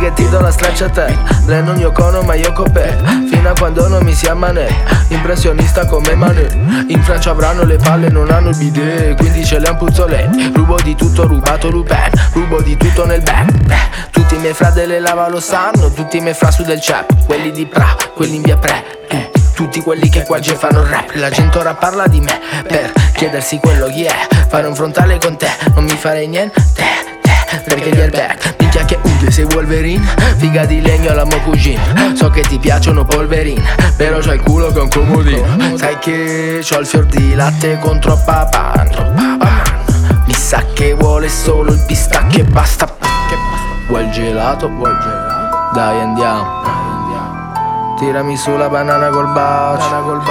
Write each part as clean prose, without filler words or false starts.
che ti do la straccia a te. Lei non io cono ma io copè. Fino a quando non mi si ammane. Impressionista come Manet. In Francia avranno le palle, non hanno il bidet, quindi ce le han puzzole. Rubo di tutto, rubato Lupin. Rubo di tutto nel back. Tutti i miei fra delle lava lo sanno. Tutti i miei fra su del chat. Quelli di Pra, quelli in via Pre. Tutti quelli che qua già fanno rap. La gente ora parla di me per chiedersi quello chi è. Fare un frontale con te, non mi farei niente. Perché gli airbag, minchia che udie sei Wolverine. Figa di legno alla Mokujin. So che ti piacciono polverine, però c'ho il culo che è un comodino. Sai che c'ho il fior di latte con troppa panna. Mi sa che vuole solo il pistacchio e basta. Vuoi il gelato? Dai andiamo. Tirami su la banana col bacio.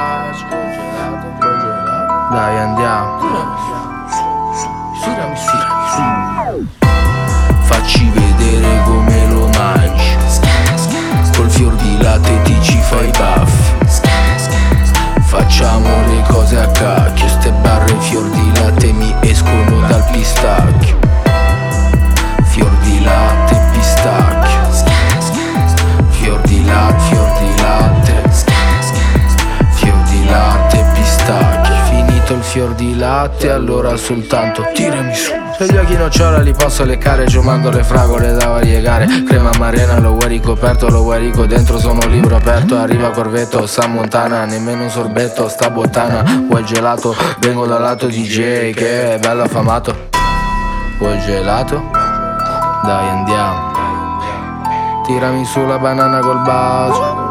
Dai andiamo. Tirami su. Facci vedere come lo mangi. Col fior di latte ti ci fai baffi. Facciamo le cose a cacchio. Ste barre fior di latte mi escono dal pistacchio. Fior di latte pistacchio. Fior di latte, fior di latte. Fior di latte pistacchio. Finito il fior di latte, allora soltanto tirami su. Se gli occhi nocciola li posso leccare, giumando le fragole da variegare. Crema marena, lo vuoi ricoperto, lo vuoi rico dentro, sono libro aperto. Arriva Corvetto, San Montana, nemmeno un sorbetto, sta bottana. Vuoi il gelato? Vengo dal lato DJ che è bello affamato. Vuoi il gelato? Dai andiamo. Tirami su la banana col bacio.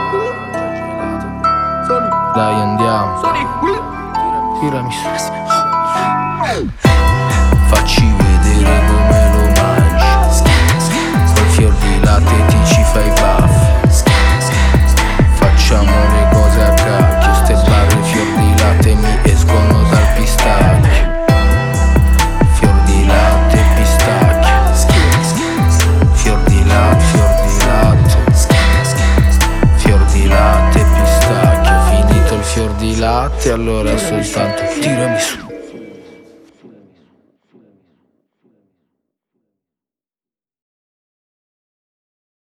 Dai andiamo. Tirami su. Facci vedere come lo mangi. Col fior di latte ti ci fai baffi. Facciamo le cose a cacchio. Ste barre fior di latte mi escono dal pistacchio. Fior di latte pistacchio. Fior di latte, fior di latte. Fior di latte pistacchio. Finito il fior di latte, allora soltanto tirami su.